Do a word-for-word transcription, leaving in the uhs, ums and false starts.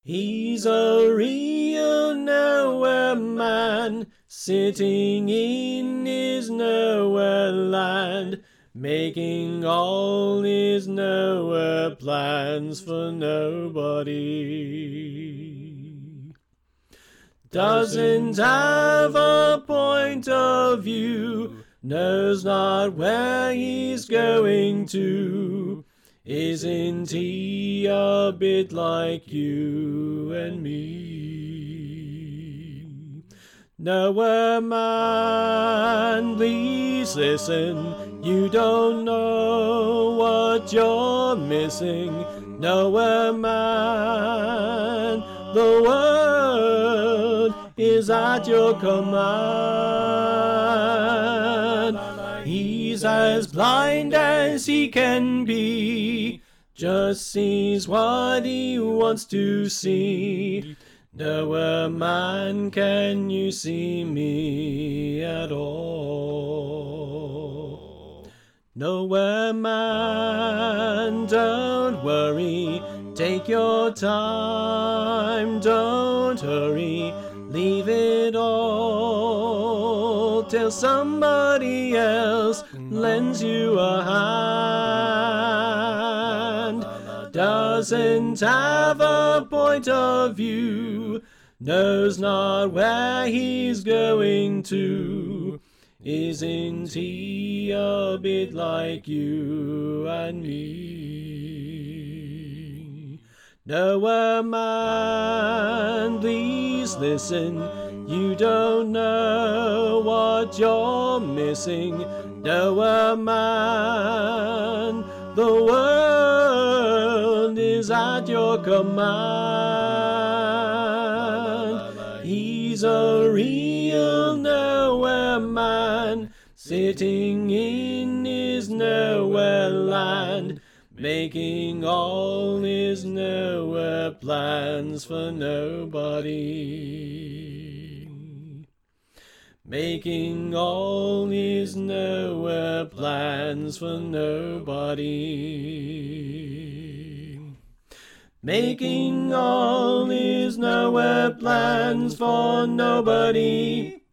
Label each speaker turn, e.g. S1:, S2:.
S1: He's a real nowhere man, sitting in his nowhere land, making all his nowhere plans for nobody. Doesn't have a point of view, knows not where he's going to. Isn't he a bit like you and me? Nowhere man, please listen. You don't know what you're missing. Nowhere man, the world is at your command. He's as blind as he can be, just sees what he wants to see. Nowhere man, can you see me at all? Nowhere man, don't worry, take your time, don't hurry, leave it all till somebody else lends you a hand. Doesn't have a point of view, knows not where he's going to. Isn't he a bit like you and me? Nowhere man, please listen. You don't know what you're missing. Nowhere man, the world is at your command. He's a real nowhere man, sitting in his nowhere land, making all his nowhere plans for nobody. Making all his nowhere plans for nobody. Making all his nowhere plans for nobody.